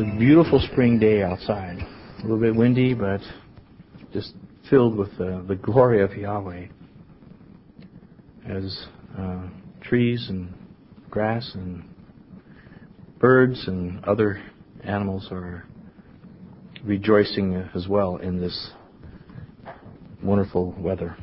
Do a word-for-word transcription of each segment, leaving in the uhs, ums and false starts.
a beautiful spring day outside. A little bit windy, but just filled with the, the glory of Yahweh. As uh, trees and grass and birds and other animals are rejoicing as well in this wonderful weather.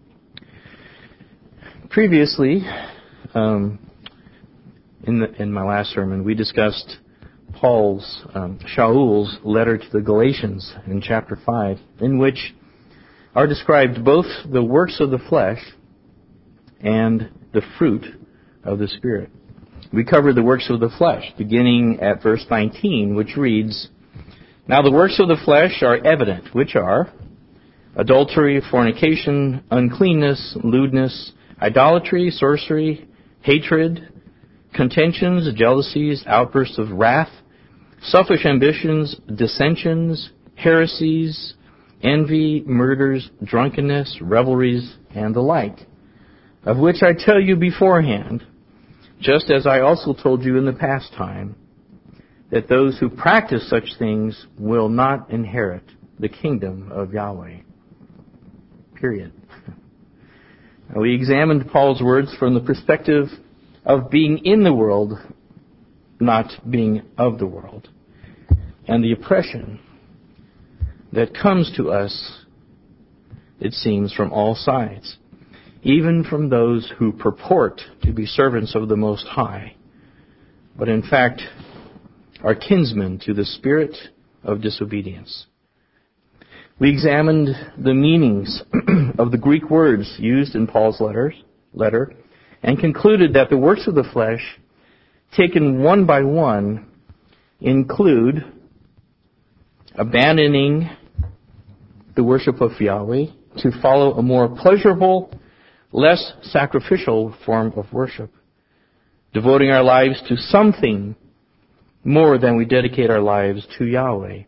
Previously, um, in, the, in my last sermon, we discussed Paul's, um, Shaul's letter to the Galatians in chapter five, in which are described both the works of the flesh and the fruit of the Spirit. We covered the works of the flesh, beginning at verse nineteen, which reads, "Now the works of the flesh are evident, which are adultery, fornication, uncleanness, lewdness, idolatry, sorcery, hatred, contentions, jealousies, outbursts of wrath, selfish ambitions, dissensions, heresies, envy, murders, drunkenness, revelries, and the like, of which I tell you beforehand, just as I also told you in the past time, that those who practice such things will not inherit the kingdom of Yahweh." Period. We examined Paul's words from the perspective of being in the world, not being of the world, and the oppression that comes to us, it seems, from all sides, even from those who purport to be servants of the Most High, but in fact are kinsmen to the spirit of disobedience. We examined the meanings of the Greek words used in Paul's letters, letter and concluded that the works of the flesh, taken one by one, include abandoning the worship of Yahweh to follow a more pleasurable, less sacrificial form of worship, devoting our lives to something more than we dedicate our lives to Yahweh,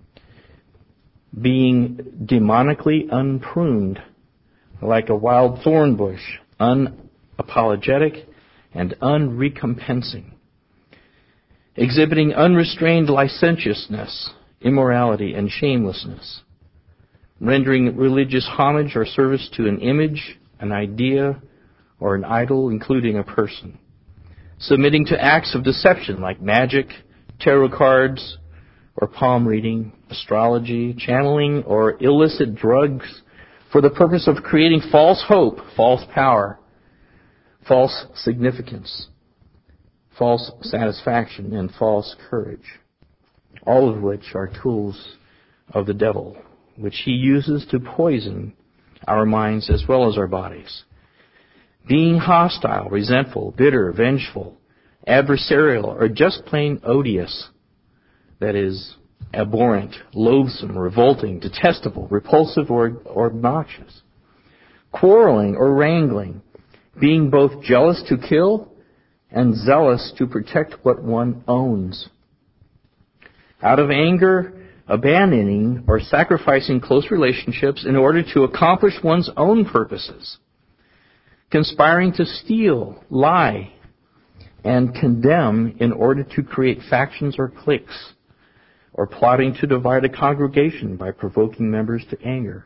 being demonically unpruned like a wild thorn bush, unapologetic and unrecompensing, exhibiting unrestrained licentiousness, immorality, and shamelessness, rendering religious homage or service to an image, an idea, or an idol, including a person, submitting to acts of deception like magic, tarot cards, or palm reading, astrology, channeling, or illicit drugs for the purpose of creating false hope, false power, false significance, false satisfaction, and false courage, all of which are tools of the devil, which he uses to poison our minds as well as our bodies. Being hostile, resentful, bitter, vengeful, adversarial, or just plain odious, that is, abhorrent, loathsome, revolting, detestable, repulsive, or, or obnoxious. Quarreling or wrangling, being both jealous to kill and zealous to protect what one owns. Out of anger, abandoning or sacrificing close relationships in order to accomplish one's own purposes. Conspiring to steal, lie, and condemn in order to create factions or cliques, or plotting to divide a congregation by provoking members to anger.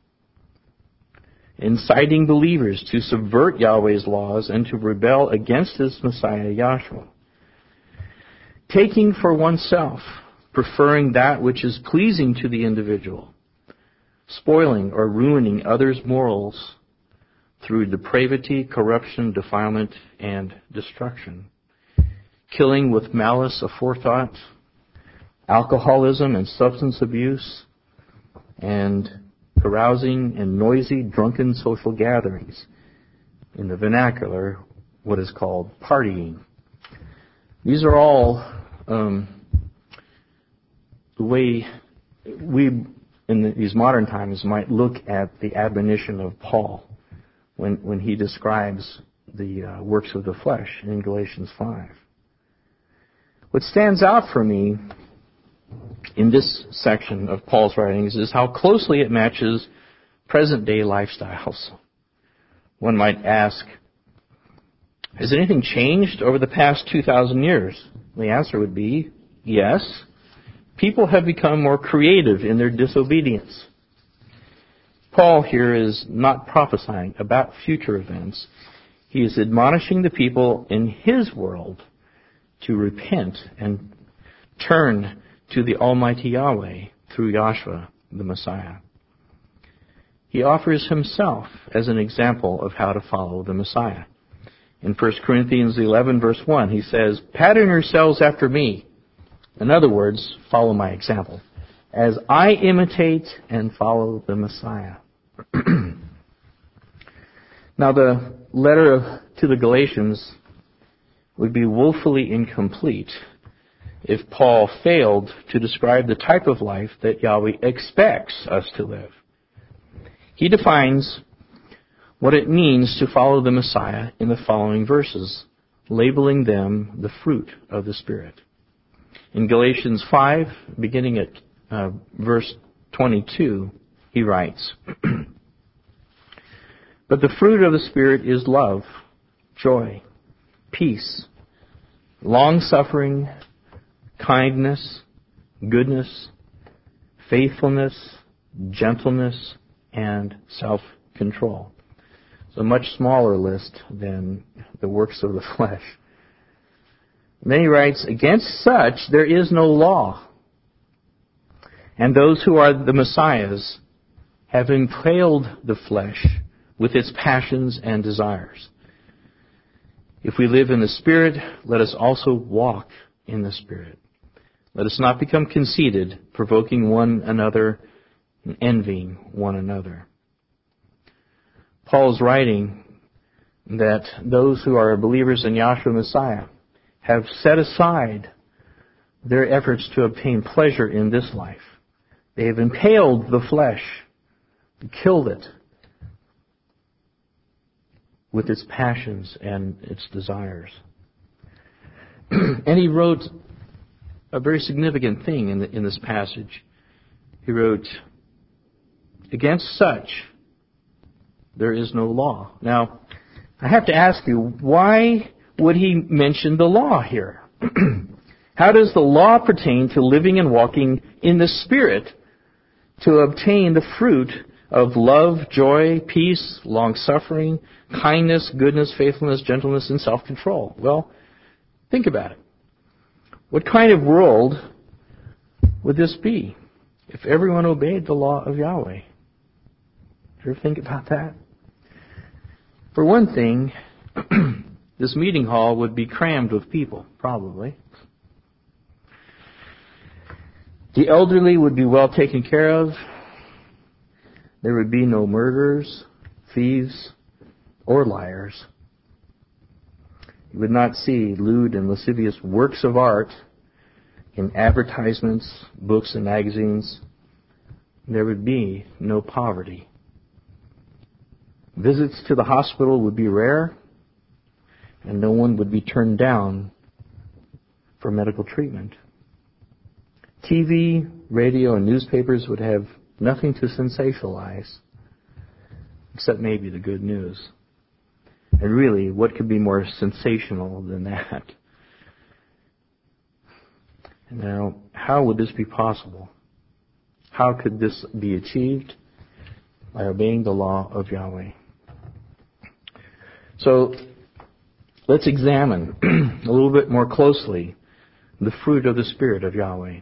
Inciting believers to subvert Yahweh's laws and to rebel against His Messiah, Yahshua. Taking for oneself, preferring that which is pleasing to the individual. Spoiling or ruining others' morals through depravity, corruption, defilement, and destruction. Killing with malice aforethought, alcoholism and substance abuse, and carousing and noisy, drunken social gatherings. In the vernacular, what is called partying. These are all um, the way we, in the, these modern times, might look at the admonition of Paul when, when he describes the uh, works of the flesh in Galatians five. What stands out for me in this section of Paul's writings is how closely it matches present-day lifestyles. One might ask, has anything changed over the past two thousand years? The answer would be yes. People have become more creative in their disobedience. Paul here is not prophesying about future events. He is admonishing the people in his world to repent and turn to the Almighty Yahweh through Yahshua, the Messiah. He offers himself as an example of how to follow the Messiah. In First Corinthians eleven, verse one, he says, "Pattern yourselves after me." In other words, follow my example, as I imitate and follow the Messiah. Now, the letter to the Galatians would be woefully incomplete if Paul failed to describe the type of life that Yahweh expects us to live. He defines what it means to follow the Messiah in the following verses, labeling them the fruit of the Spirit. In Galatians five, beginning at uh, verse twenty-two, he writes, "But the fruit of the Spirit is love, joy, peace, long-suffering, kindness, goodness, faithfulness, gentleness, and self-control." It's a much smaller list than the works of the flesh. And then he writes, "Against such there is no law. And those who are the Messiahs have impaled the flesh with its passions and desires. If we live in the Spirit, let us also walk in the Spirit. Let us not become conceited, provoking one another and envying one another." Paul is writing that those who are believers in Yahshua Messiah have set aside their efforts to obtain pleasure in this life. They have impaled the flesh, killed it with its passions and its desires. And he wrote a very significant thing in, the, in this passage. He wrote, "Against such there is no law." Now, I have to ask you, why would he mention the law here? How does the law pertain to living and walking in the Spirit to obtain the fruit of love, joy, peace, long-suffering, kindness, goodness, faithfulness, gentleness, and self-control? Well, think about it. What kind of world would this be if everyone obeyed the law of Yahweh? Did you ever think about that? For one thing, this meeting hall would be crammed with people, probably. The elderly would be well taken care of. There would be no murderers, thieves, or liars. You would not see lewd and lascivious works of art in advertisements, books, and magazines. There would be no poverty. Visits to the hospital would be rare, and no one would be turned down for medical treatment. T V, radio, and newspapers would have nothing to sensationalize, except maybe the good news. And really, what could be more sensational than that? Now, how would this be possible? How could this be achieved? By obeying the law of Yahweh. So, let's examine a little bit more closely the fruit of the Spirit of Yahweh.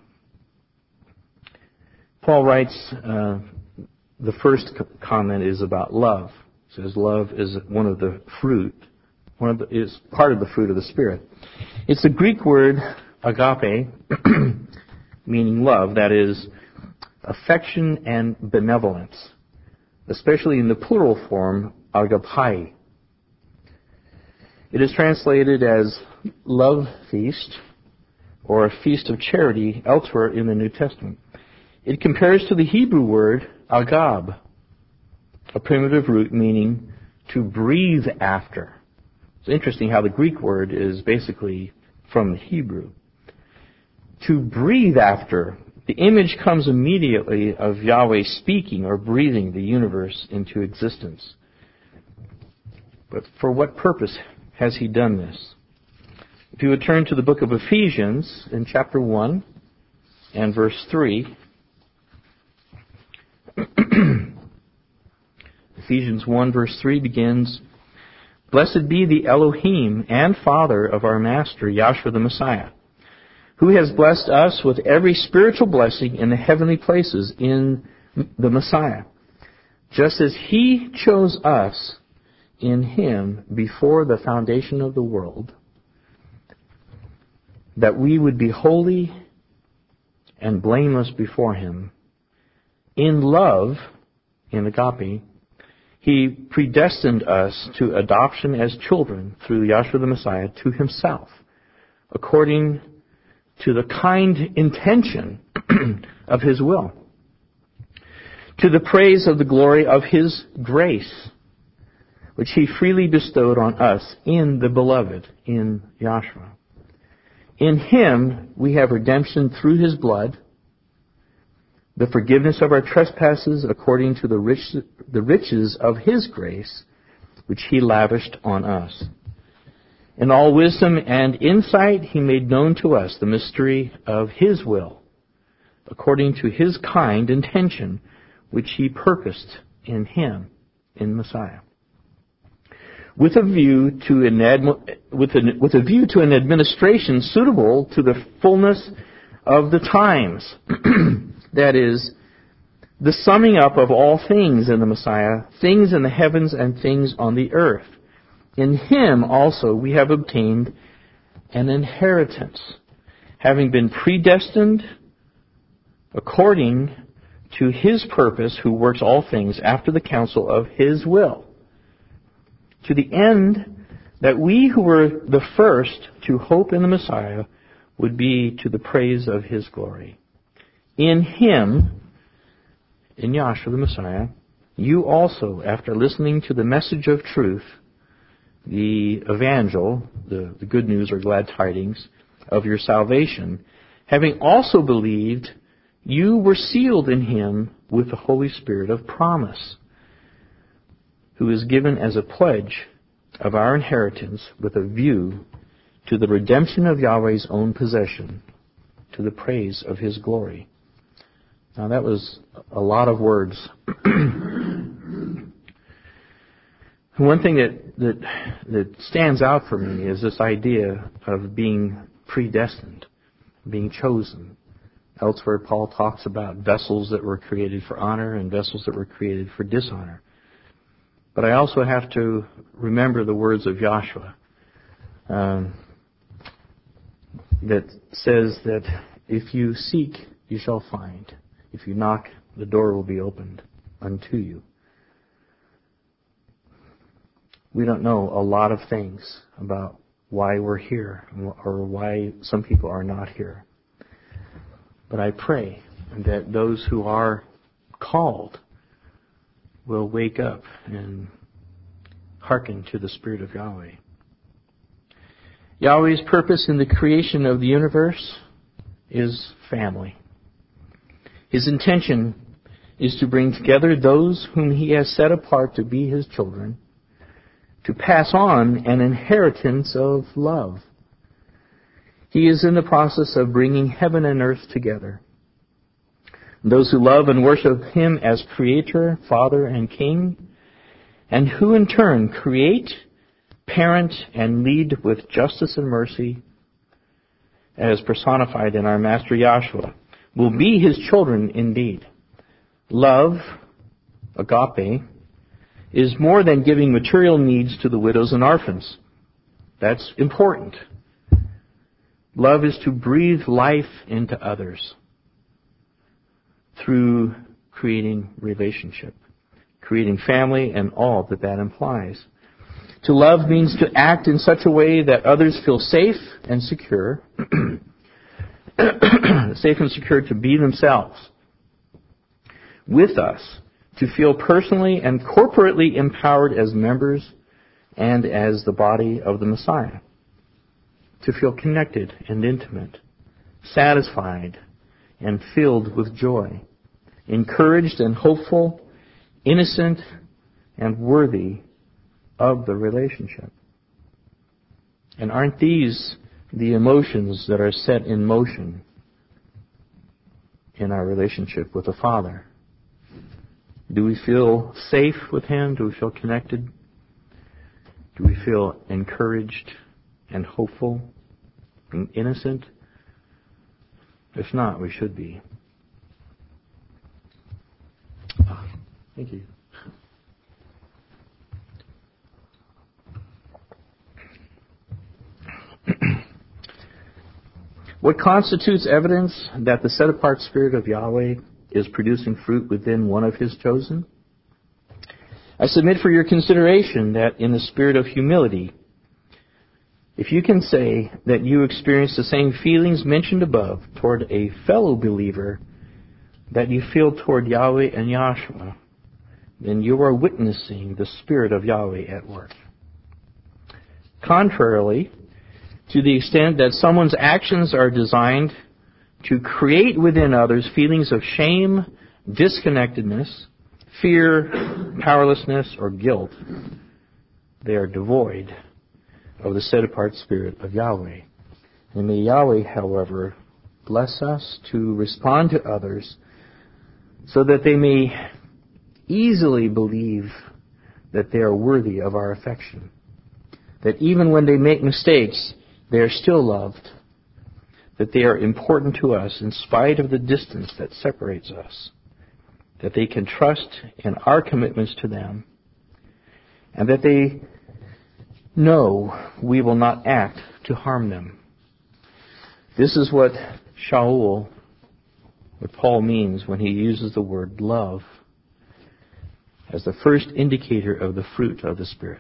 Paul writes, uh, the first comment is about love. He says love is one of the fruit, one of the, is part of the fruit of the Spirit. It's the Greek word agape, meaning love, that is, affection and benevolence, especially in the plural form, agapai. It is translated as love feast or a feast of charity elsewhere in the New Testament. It compares to the Hebrew word agab, a primitive root meaning to breathe after. It's interesting how the Greek word is basically from the Hebrew. To breathe after, the image comes immediately of Yahweh speaking or breathing the universe into existence. But for what purpose has he done this? If you would turn to the book of Ephesians in chapter one, and verse three. Ephesians one verse three begins, "Blessed be the Elohim and Father of our Master, Yahshua the Messiah, who has blessed us with every spiritual blessing in the heavenly places in the Messiah, just as He chose us in Him before the foundation of the world, that we would be holy and blameless before Him. In love," in agape, "He predestined us to adoption as children through Yahshua the Messiah to Himself, according to the kind intention of His will, to the praise of the glory of His grace, which He freely bestowed on us in the Beloved, in Yahshua. In Him we have redemption through His blood, the forgiveness of our trespasses according to the rich, the riches of His grace, which He lavished on us. In all wisdom and insight He made known to us the mystery of His will, according to His kind intention, which He purposed in Him, in Messiah, with a view to an ad, with, an, with a view to an administration suitable to the fullness of the times." That is, the summing up of all things in the Messiah, things in the heavens and things on the earth. In Him also we have obtained an inheritance, having been predestined according to His purpose, who works all things after the counsel of His will, to the end that we who were the first to hope in the Messiah would be to the praise of His glory. In Him, in Yahshua the Messiah, you also, after listening to the message of truth, the evangel, the, the good news or glad tidings of your salvation, having also believed, you were sealed in Him with the Holy Spirit of promise, who is given as a pledge of our inheritance with a view to the redemption of Yahweh's own possession, to the praise of His glory. Now that was a lot of words. One thing that, that that stands out for me is this idea of being predestined, being chosen. Elsewhere, Paul talks about vessels that were created for honor and vessels that were created for dishonor. But I also have to remember the words of Yahshua um, that says that if you seek, you shall find. If you knock, the door will be opened unto you. We don't know a lot of things about why we're here or why some people are not here. But I pray that those who are called will wake up and hearken to the Spirit of Yahweh. Yahweh's purpose in the creation of the universe is family. His intention is to bring together those whom He has set apart to be His children, to pass on an inheritance of love. He is in the process of bringing heaven and earth together. Those who love and worship Him as Creator, Father, and King, and who in turn create, parent, and lead with justice and mercy, as personified in our Master Yahshua, will be His children indeed. Love, agape, is more than giving material needs to the widows and orphans. That's important. Love is to breathe life into others through creating relationship, creating family, and all that that implies. To love means to act in such a way that others feel safe and secure, safe and secure to be themselves with us, to feel personally and corporately empowered as members and as the body of the Messiah, to feel connected and intimate, satisfied and filled with joy, encouraged and hopeful, innocent and worthy of the relationship. And aren't these the emotions that are set in motion in our relationship with the Father? Do we feel safe with Him? Do we feel connected? Do we feel encouraged and hopeful and innocent? If not, we should be. Ah, thank you. What constitutes evidence that the set-apart Spirit of Yahweh is producing fruit within one of His chosen? I submit for your consideration that in the spirit of humility, if you can say that you experience the same feelings mentioned above toward a fellow believer that you feel toward Yahweh and Yahshua, then you are witnessing the Spirit of Yahweh at work. Contrarily, to the extent that someone's actions are designed to create within others feelings of shame, disconnectedness, fear, powerlessness, or guilt, they are devoid of the set-apart Spirit of Yahweh. And may Yahweh, however, bless us to respond to others so that they may easily believe that they are worthy of our affection. That even when they make mistakes, they are still loved. That they are important to us in spite of the distance that separates us. That they can trust in our commitments to them. And that they know we will not act to harm them. This is what Shaul, what Paul means when he uses the word love as the first indicator of the fruit of the Spirit.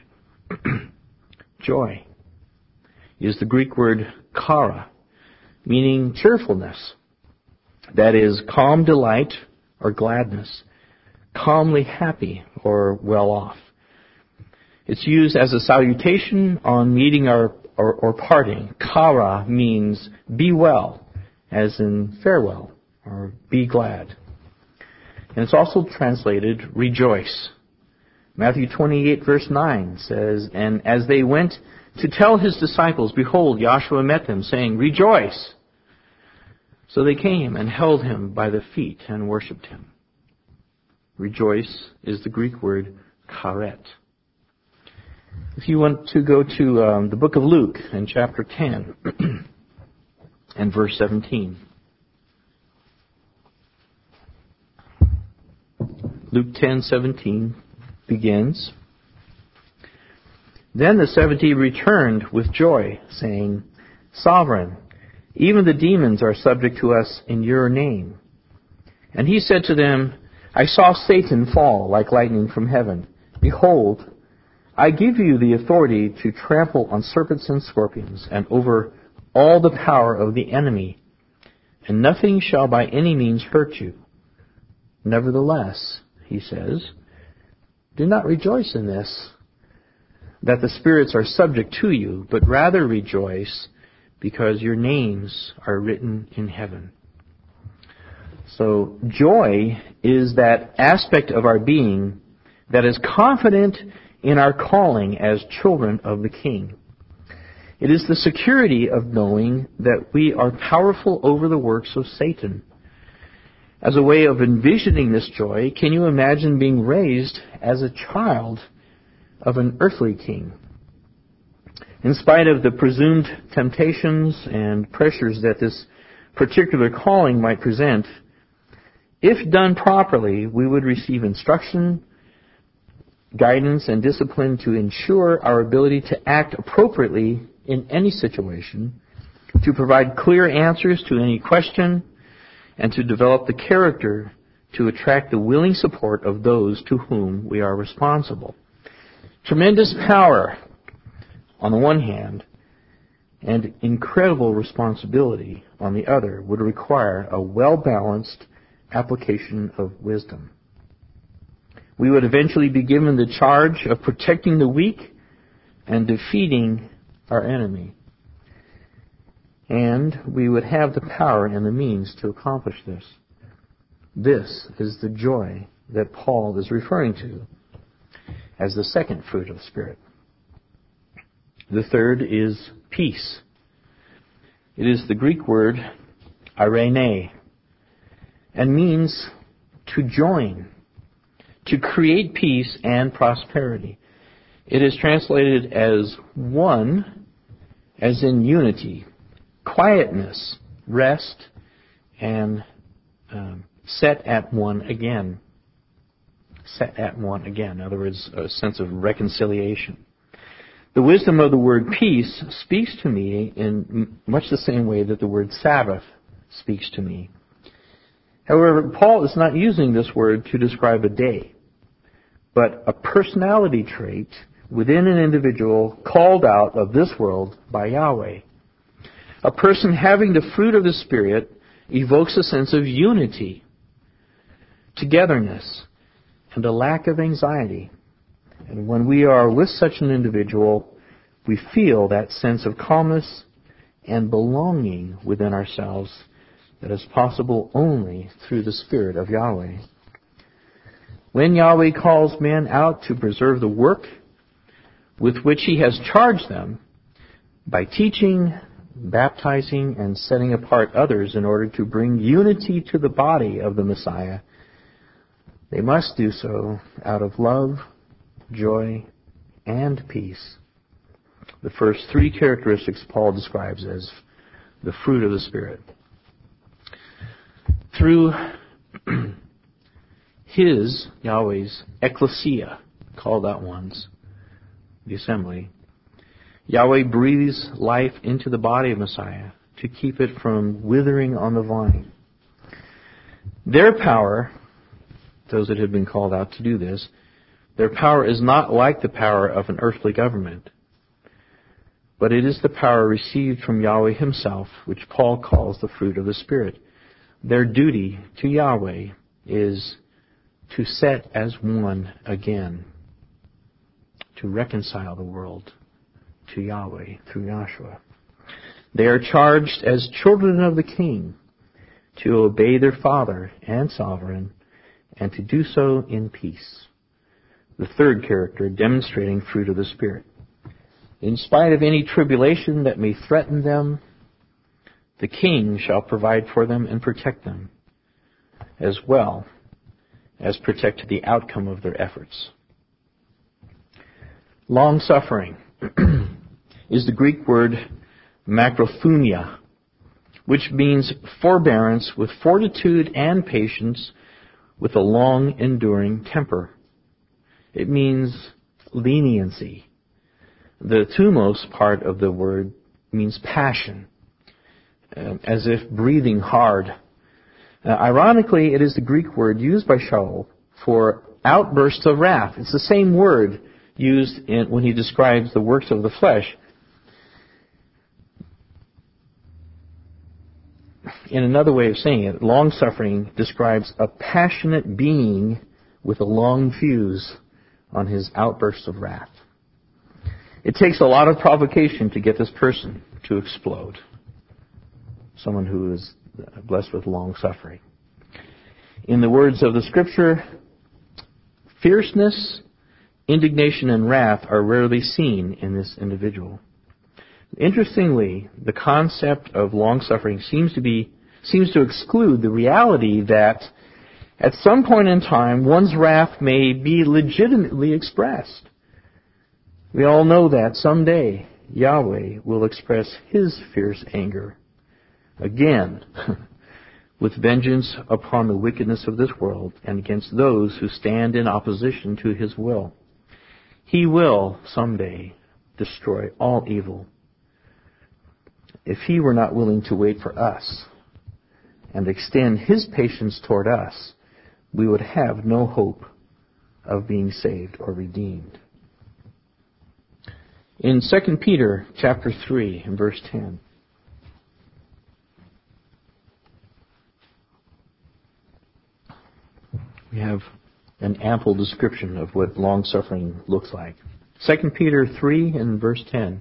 Joy is the Greek word chara, meaning cheerfulness. That is, calm delight or gladness, calmly happy or well off. It's used as a salutation on meeting or, or, or parting. Chara means be well, as in farewell, or be glad. And it's also translated rejoice. Matthew twenty-eight verse nine says, "And as they went to tell His disciples, behold, Yahshua met them, saying, Rejoice! So they came and held Him by the feet and worshipped Him." Rejoice is the Greek word charet. If you want to go to um, the book of Luke in chapter ten and verse seventeen. Luke ten seventeen begins, "Then the seventy returned with joy, saying, Sovereign, even the demons are subject to us in your name. And He said to them, I saw Satan fall like lightning from heaven. Behold, I give you the authority to trample on serpents and scorpions and over all the power of the enemy, and nothing shall by any means hurt you. Nevertheless," He says, "do not rejoice in this, that the spirits are subject to you, but rather rejoice because your names are written in heaven." So joy is that aspect of our being that is confident in our calling as children of the King. It is the security of knowing that we are powerful over the works of Satan. As a way of envisioning this joy, can you imagine being raised as a child of an earthly king? In spite of the presumed temptations and pressures that this particular calling might present, if done properly, we would receive instruction, guidance, and discipline to ensure our ability to act appropriately in any situation, to provide clear answers to any question, and to develop the character to attract the willing support of those to whom we are responsible. Tremendous power on the one hand, and incredible responsibility on the other would require a well-balanced application of wisdom. We would eventually be given the charge of protecting the weak and defeating our enemy. And we would have the power and the means to accomplish this. This is the joy that Paul is referring to as the second fruit of the Spirit. The third is peace. It is the Greek word eirene. and means to join, to create peace and prosperity. It is translated as one, as in unity, quietness, rest, and um, set at one again. Set at one again. In other words, a sense of reconciliation. The wisdom of the word peace speaks to me in much the same way that the word Sabbath speaks to me. However, Paul is not using this word to describe a day, but a personality trait within an individual called out of this world by Yahweh. A person having the fruit of the Spirit evokes a sense of unity, togetherness, and a lack of anxiety. And when we are with such an individual, we feel that sense of calmness and belonging within ourselves that is possible only through the Spirit of Yahweh. When Yahweh calls men out to preserve the work with which He has charged them, by teaching, baptizing, and setting apart others in order to bring unity to the body of the Messiah, they must do so out of love, joy, and peace. The first three characteristics Paul describes as the fruit of the Spirit. Through His, Yahweh's, ecclesia, called out ones, the assembly, Yahweh breathes life into the body of Messiah to keep it from withering on the vine. Their power, those that have been called out to do this, their power is not like the power of an earthly government, but it is the power received from Yahweh Himself, which Paul calls the fruit of the Spirit. Their duty to Yahweh is to set as one again, to reconcile the world to Yahweh through Yahshua. They are charged as children of the King to obey their Father and Sovereign, and to do so in peace. The third character, demonstrating fruit of the Spirit. In spite of any tribulation that may threaten them, the King shall provide for them and protect them, as well as protect the outcome of their efforts. Long-suffering is the Greek word makrophunia, which means forbearance with fortitude and patience with a long enduring temper. It means leniency. The thumos part of the word means passion, as if breathing hard. Uh, ironically, it is the Greek word used by Shaul for outbursts of wrath. It's the same word used in, when he describes the works of the flesh. In another way of saying it, long-suffering describes a passionate being with a long fuse on his outbursts of wrath. It takes a lot of provocation to get this person to explode. Someone who is blessed with long-suffering. In the words of the Scripture, fierceness, indignation, and wrath are rarely seen in this individual. Interestingly, the concept of long-suffering seems to be seems to exclude the reality that at some point in time, one's wrath may be legitimately expressed. We all know that someday Yahweh will express His fierce anger again with vengeance upon the wickedness of this world and against those who stand in opposition to His will. He will someday destroy all evil. If He were not willing to wait for us and extend His patience toward us, we would have no hope of being saved or redeemed. In Second Peter chapter three and verse ten, we have an ample description of what long-suffering looks like. Second Peter three and verse ten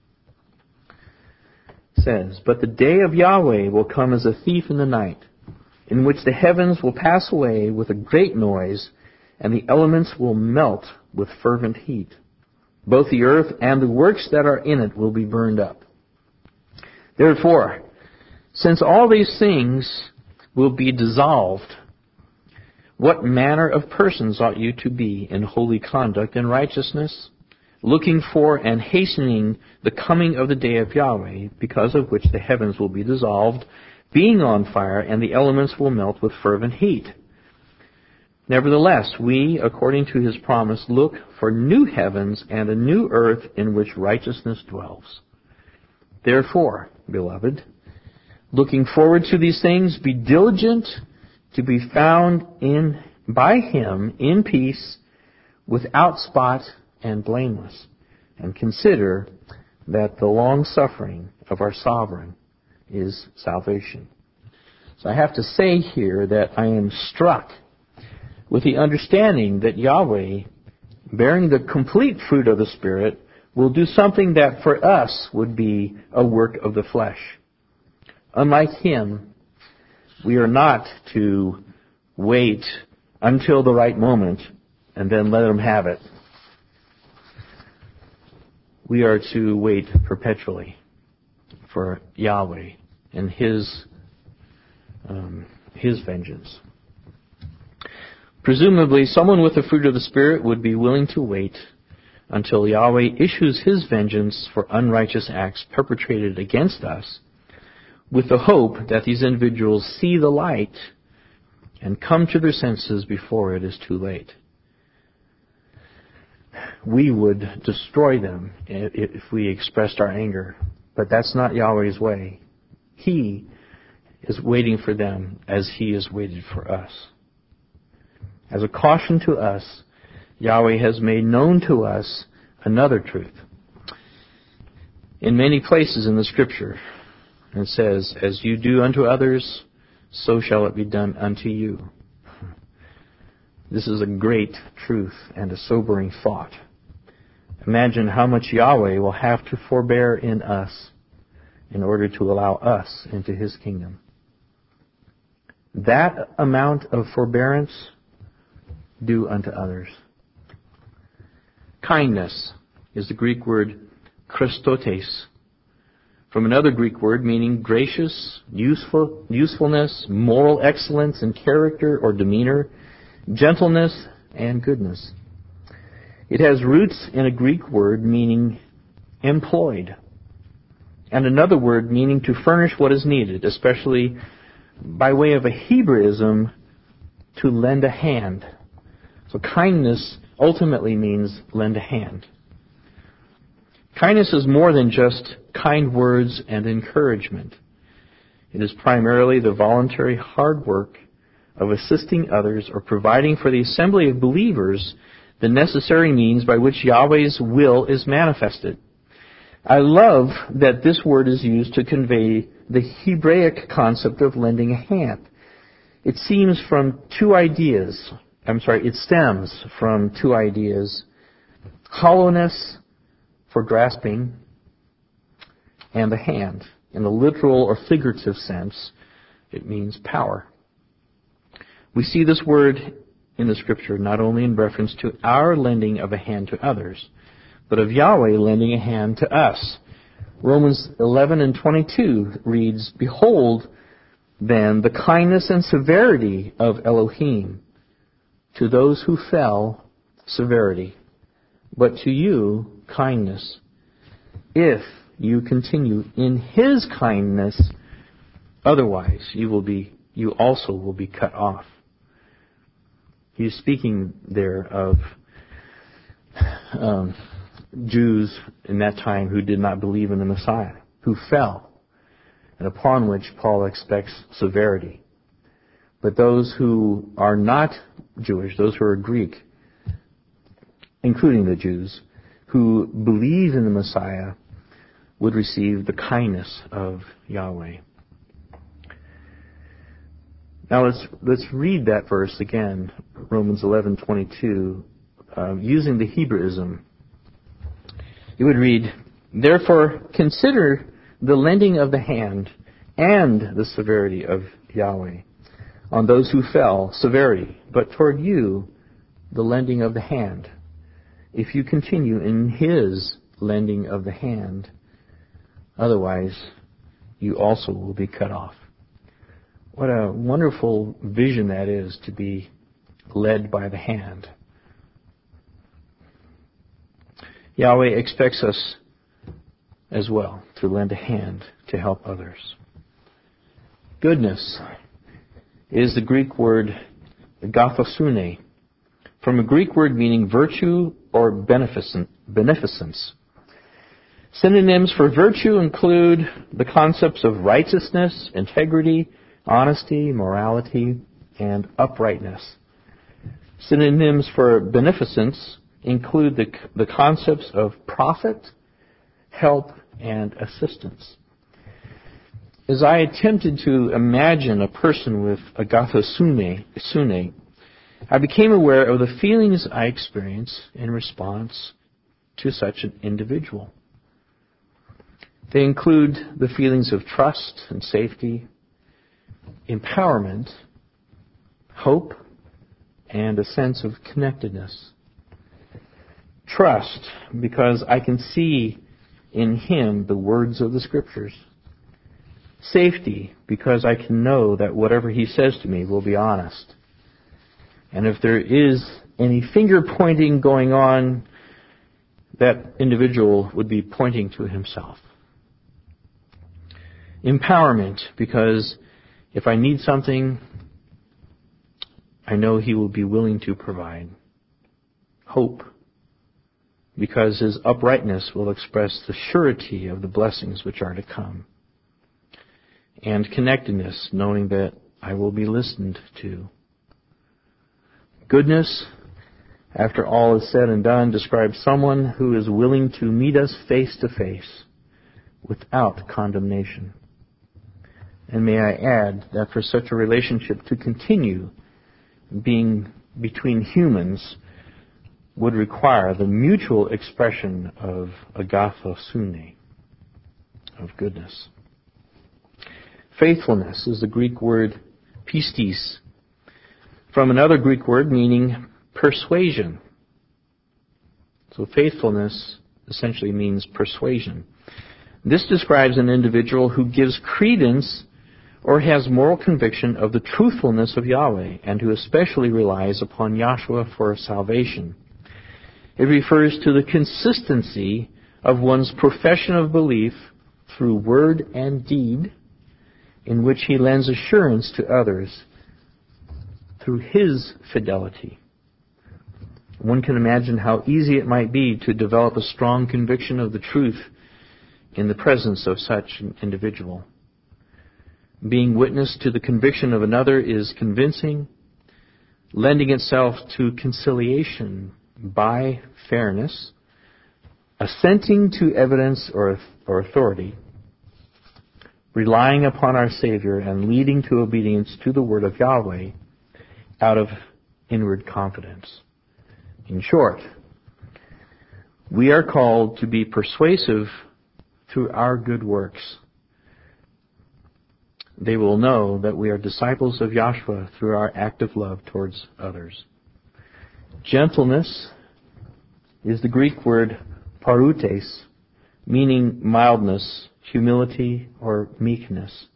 says, "But the day of Yahweh will come as a thief in the night, in which the heavens will pass away with a great noise, and the elements will melt with fervent heat. Both the earth and the works that are in it will be burned up. Therefore, since all these things will be dissolved. What manner of persons ought you to be in holy conduct and righteousness, looking for and hastening the coming of the day of Yahweh, because of which the heavens will be dissolved, being on fire, and the elements will melt with fervent heat? Nevertheless, we, according to his promise, look for new heavens and a new earth in which righteousness dwells. Therefore, beloved, looking forward to these things, be diligent to be found in by him in peace, without spot and blameless. And consider that the long suffering of our sovereign is salvation. So I have to say here that I am struck with the understanding that Yahweh, bearing the complete fruit of the Spirit, will do something that for us would be a work of the flesh. Unlike him, we are not to wait until the right moment and then let him have it. We are to wait perpetually for Yahweh and his um, his vengeance. Presumably, someone with the fruit of the Spirit would be willing to wait until Yahweh issues his vengeance for unrighteous acts perpetrated against us, with the hope that these individuals see the light and come to their senses before it is too late. We would destroy them if we expressed our anger, but that's not Yahweh's way. He is waiting for them as he has waited for us. As a caution to us, Yahweh has made known to us another truth. In many places in the Scripture, it says, as you do unto others, so shall it be done unto you. This is a great truth and a sobering thought. Imagine how much Yahweh will have to forbear in us in order to allow us into his kingdom. That amount of forbearance, do unto others. Kindness is the Greek word Christotes, from another Greek word meaning gracious, useful, usefulness, moral excellence in character or demeanor, gentleness, and goodness. It has roots in a Greek word meaning employed, and another word meaning to furnish what is needed, especially by way of a Hebraism, to lend a hand. So kindness ultimately means lend a hand. Kindness is more than just kind words and encouragement. It is primarily the voluntary hard work of assisting others or providing for the assembly of believers the necessary means by which Yahweh's will is manifested. I love that this word is used to convey the Hebraic concept of lending a hand. It seems from two ideas. I'm sorry, it stems from two ideas. Hollowness for grasping, and the hand. In a literal or figurative sense, it means power. We see this word in the Scripture not only in reference to our lending of a hand to others, but of Yahweh lending a hand to us. Romans eleven and twenty-two reads, Behold, then, the kindness and severity of Elohim. To those who fell, severity. But to you, kindness. If you continue in his kindness, otherwise you will be, you also will be cut off. He's speaking there of um, Jews in that time who did not believe in the Messiah, who fell, and upon which Paul expects severity. But those who are not Jewish, those who are Greek, including the Jews, who believe in the Messiah, would receive the kindness of Yahweh. Now let's let's read that verse again, Romans eleven twenty-two, uh, using the Hebraism. It would read, Therefore consider the lending of the hand and the severity of Yahweh. On those who fell, severity, but toward you, the lending of the hand. If you continue in his lending of the hand, otherwise you also will be cut off. What a wonderful vision that is, to be led by the hand. Yahweh expects us as well to lend a hand to help others. Goodness is the Greek word agathosune, from a Greek word meaning virtue or beneficent, beneficence. Synonyms for virtue include the concepts of righteousness, integrity, honesty, morality, and uprightness. Synonyms for beneficence include the, the concepts of profit, help, and assistance. As I attempted to imagine a person with agathosune, sune, I became aware of the feelings I experience in response to such an individual. They include the feelings of trust and safety, empowerment, hope, and a sense of connectedness. Trust, because I can see in him the words of the Scriptures. Safety, because I can know that whatever he says to me will be honest. And if there is any finger pointing going on, that individual would be pointing to himself. Empowerment, because if I need something, I know he will be willing to provide. Hope, because his uprightness will express the surety of the blessings which are to come. And connectedness, knowing that I will be listened to. Goodness, after all is said and done, describes someone who is willing to meet us face to face without condemnation. And may I add that for such a relationship to continue being between humans would require the mutual expression of agathosune, of goodness. Faithfulness is the Greek word pistis, from another Greek word meaning persuasion. So faithfulness essentially means persuasion. This describes an individual who gives credence or has moral conviction of the truthfulness of Yahweh, and who especially relies upon Yahshua for salvation. It refers to the consistency of one's profession of belief through word and deed, in which he lends assurance to others through his fidelity. One can imagine how easy it might be to develop a strong conviction of the truth in the presence of such an individual. Being witness to the conviction of another is convincing, lending itself to conciliation by fairness, assenting to evidence or, or authority, relying upon our Savior, and leading to obedience to the word of Yahweh out of inward confidence. In short, we are called to be persuasive through our good works. They will know that we are disciples of Yahshua through our active love towards others. Gentleness is the Greek word parutes, meaning mildness, humility, or meekness.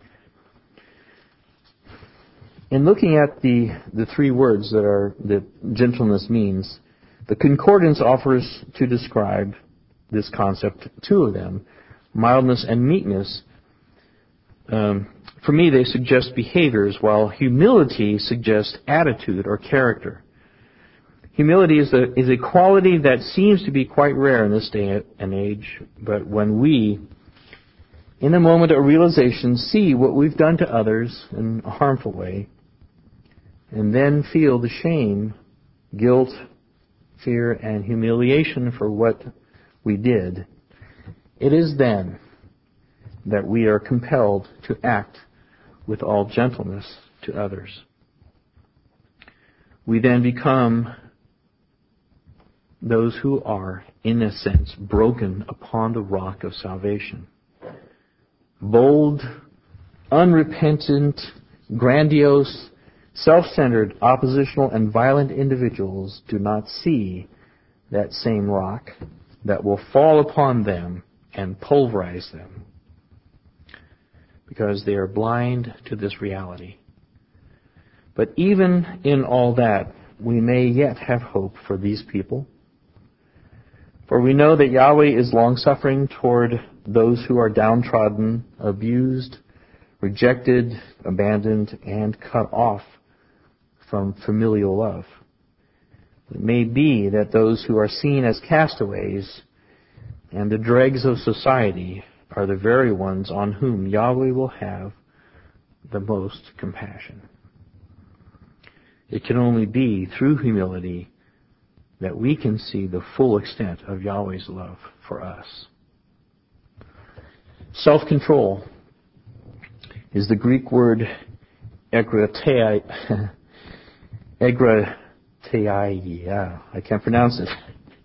In looking at the, the three words that are that gentleness means, the concordance offers to describe this concept two of them, mildness and meekness. Um, for me, they suggest behaviors, while humility suggests attitude or character. Humility is a, is a quality that seems to be quite rare in this day and age, but when we, in a moment of realization, see what we've done to others in a harmful way, and then feel the shame, guilt, fear, and humiliation for what we did, it is then that we are compelled to act with all gentleness to others. We then become those who are, in a sense, broken upon the rock of salvation. Bold, unrepentant, grandiose, self-centered, oppositional, and violent individuals do not see that same rock that will fall upon them and pulverize them. because they are blind to this reality. But even in all that, we may yet have hope for these people. For we know that Yahweh is long-suffering toward those who are downtrodden, abused, rejected, abandoned, and cut off from familial love. It may be that those who are seen as castaways and the dregs of society are the very ones on whom Yahweh will have the most compassion. It can only be through humility that we can see the full extent of Yahweh's love for us. Self-control is the Greek word egratia, egratia, I can't pronounce it.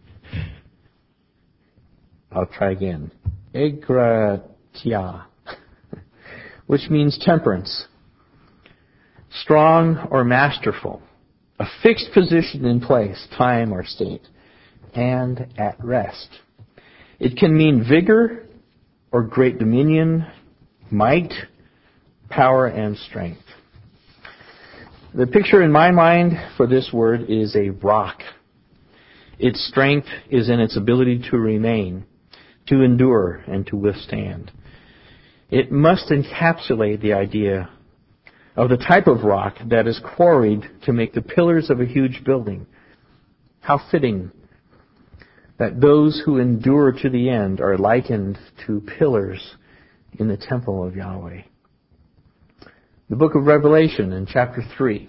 I'll try again. Egratia, which means temperance, strong or masterful, a fixed position in place, time, or state, and at rest. It can mean vigor or great dominion, might, power, and strength. The picture in my mind for this word is a rock. Its strength is in its ability to remain, to endure, and to withstand. It must encapsulate the idea of the type of rock that is quarried to make the pillars of a huge building. How fitting that those who endure to the end are likened to pillars in the temple of Yahweh. The book of Revelation in chapter three.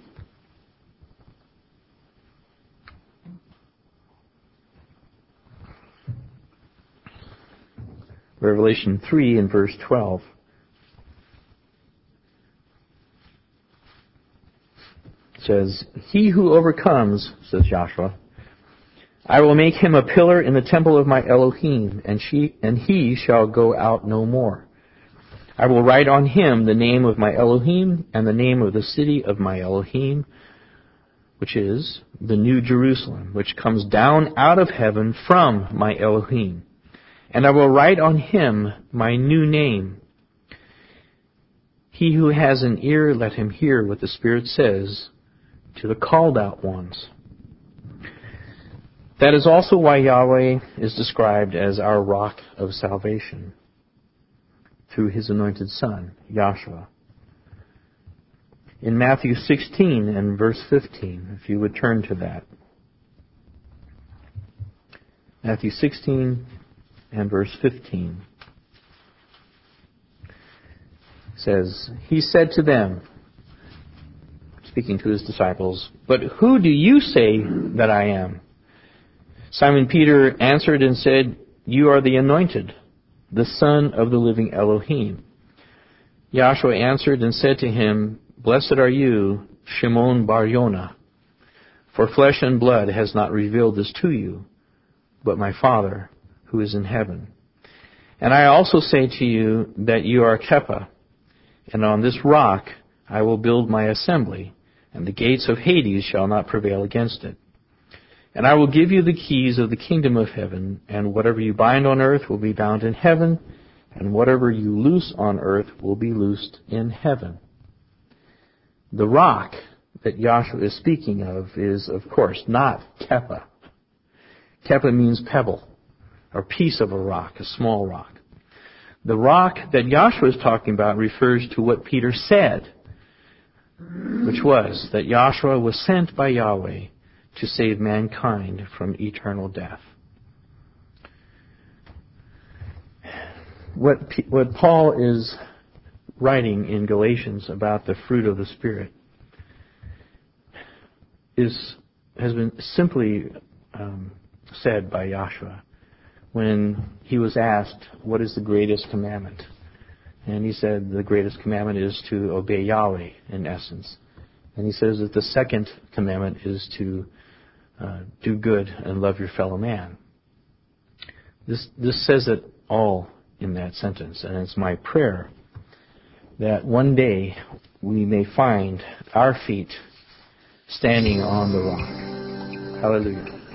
Revelation three and verse twelve. Says, "He who overcomes," says Joshua, "I will make him a pillar in the temple of my Elohim, and she and he shall go out no more. I will write on him the name of my Elohim and the name of the city of my Elohim, which is the New Jerusalem, which comes down out of heaven from my Elohim. And I will write on him my new name. He who has an ear, let him hear what the Spirit says to the called out ones." That is also why Yahweh is described as our rock of salvation through His anointed Son, Yahshua. In Matthew sixteen and verse fifteen, if you would turn to that. Matthew sixteen and verse fifteen says, "He said to them," speaking to His disciples, "But who do you say that I am?" Simon Peter answered and said, "You are the anointed, the Son of the living Elohim." Yahshua answered and said to him, "Blessed are you, Shimon Bar Yonah, for flesh and blood has not revealed this to you, but my Father who is in heaven. And I also say to you that you are Kepha, and on this rock I will build my assembly, and the gates of Hades shall not prevail against it. And I will give you the keys of the kingdom of heaven, and whatever you bind on earth will be bound in heaven, and whatever you loose on earth will be loosed in heaven." The rock that Yahshua is speaking of is, of course, not Kepha. Kepha means pebble, or piece of a rock, a small rock. The rock that Yahshua is talking about refers to what Peter said, which was that Yahshua was sent by Yahweh to save mankind from eternal death. What, what Paul is writing in Galatians about the fruit of the Spirit is has been simply um, said by Yahshua when he was asked, "What is the greatest commandment?" And he said the greatest commandment is to obey Yahweh, in essence. And he says that the second commandment is to uh, do good and love your fellow man. This this says it all in that sentence, and it's my prayer that one day we may find our feet standing on the rock. Hallelujah.